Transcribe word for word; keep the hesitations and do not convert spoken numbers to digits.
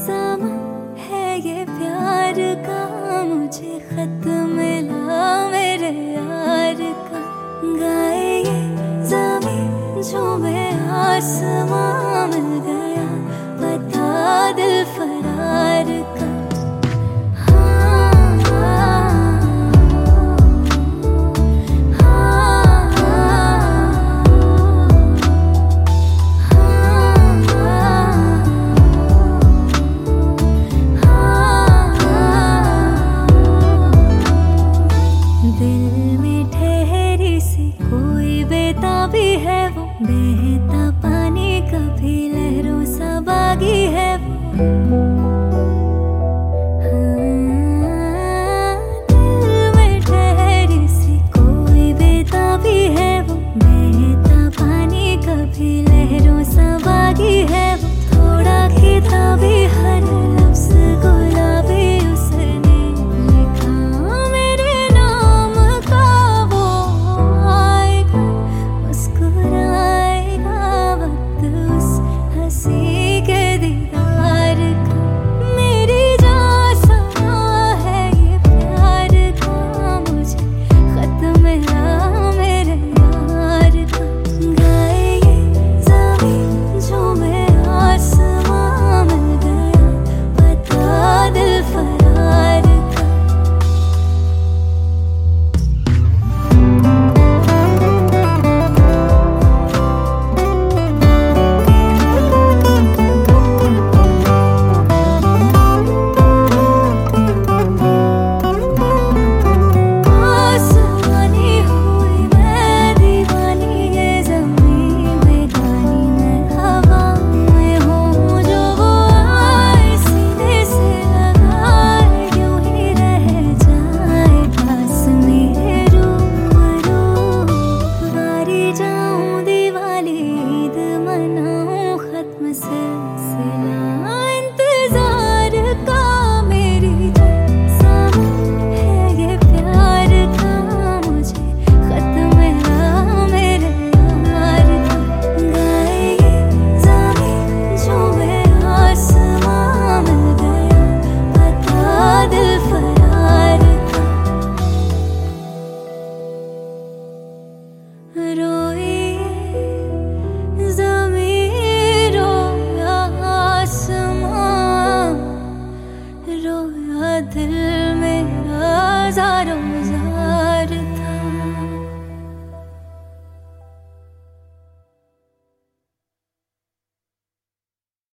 समा है ये प्यार का, मुझे खत मिला मेरे यार का। गाए ये ज़मीं झूमे आसमां, मिल गया पता दिल फरार का। दिल में ठहरी सी कोई बेताबी है वो, बहता पानी कभी लहरों सा बागी है वो। हाँ, दिल में ठहरी सी कोई बेताबी है वो, बहता पानी कभी लहरों सा बागी है वो। थोड़ा किताबी हर लफ्ज़ गुलाबी उसने लिखा मेरे नाम का, वो आएगा मुस्कुराएगा वक्त उस हंसी के दीदार का। मेरी जान समा है ये प्यार का, मुझे खत मिला मेरे यार का। गाए ये ज़मीं झूमे आसमां, मिल गया पता दिल फरार का। आसमानी हुई मैं दीवानी, ये ज़मीं बेगानी, मैं हवा में हूँ जो वो आए सीने से लगाए, यूं ही रह जाए पास मेरे रूबरू। वारी जाऊं दिवाली ईद मनाऊं खत्म सिलसिला इंतजार का। मेरी जान समा है ये प्यार का, मुझे खत मिला मेरे यार का। गाए ये ज़मीं झूमे आसमां, मिल गया पता दिल फरार का। रोई ज़मीं रोया आसमां, रोया दिल मेरा हज़ारों